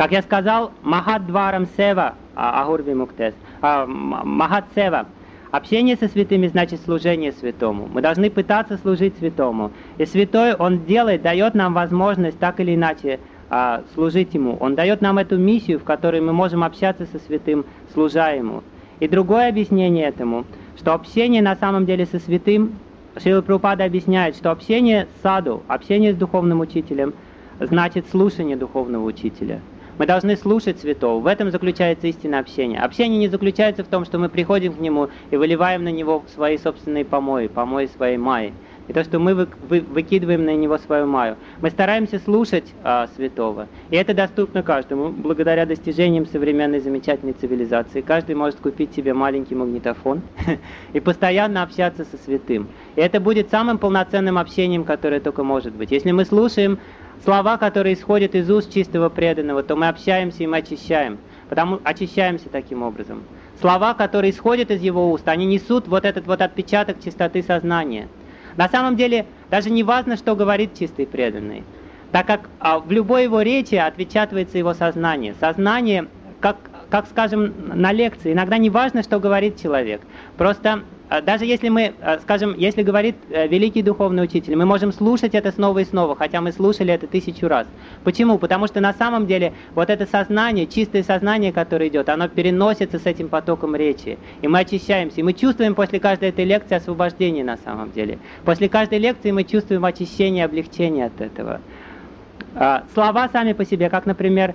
Как я сказал, Махат Дварам Сева, Агурви Муктес, Махат Сева. Общение со святыми значит служение святому. Мы должны пытаться служить святому. И святой, он дает нам возможность так или иначе служить ему. Он дает нам эту миссию, в которой мы можем общаться со святым, служа ему. И другое объяснение этому, что общение на самом деле со святым, Шрила Прабхупада объясняет, что общение с саду, общение с духовным учителем, значит слушание духовного учителя. Мы должны слушать святого. В этом заключается истинное общение. Общение не заключается в том, что мы приходим к нему и выливаем на него свои собственные помои своей майи. И то, что мы выкидываем на него свою майю. Мы стараемся слушать святого. И это доступно каждому. Благодаря достижениям современной замечательной цивилизации. Каждый может купить себе маленький магнитофон и постоянно общаться со святым. И это будет самым полноценным общением, которое только может быть. Если мы слушаем слова, которые исходят из уст чистого преданного, то мы общаемся и мы очищаемся таким образом. Слова, которые исходят из его уст, они несут вот этот вот отпечаток чистоты сознания. На самом деле, даже не важно, что говорит чистый преданный, так как в любой его речи отпечатывается его сознание. Сознание, как скажем, на лекции, иногда не важно, что говорит человек. Просто даже если мы, скажем, если говорит великий духовный учитель, мы можем слушать это снова и снова, хотя мы слушали это 1000 раз. Почему? Потому что на самом деле вот это сознание, чистое сознание, которое идет, оно переносится с этим потоком речи. И мы очищаемся. И мы чувствуем после каждой этой лекции освобождение на самом деле. После каждой лекции мы чувствуем очищение, облегчение от этого. Слова сами по себе, как, например,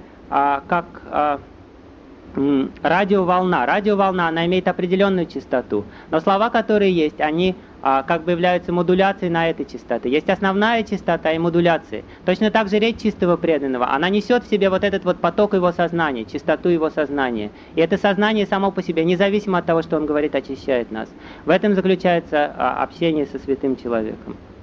радиоволна. Радиоволна, она имеет определенную частоту, но слова, которые есть, они как бы являются модуляцией на этой частоте. Есть основная частота и модуляции. Точно так же речь чистого преданного, она несет в себе вот этот вот поток его сознания, частоту его сознания. И это сознание само по себе, независимо от того, что он говорит, очищает нас. В этом заключается общение со святым человеком.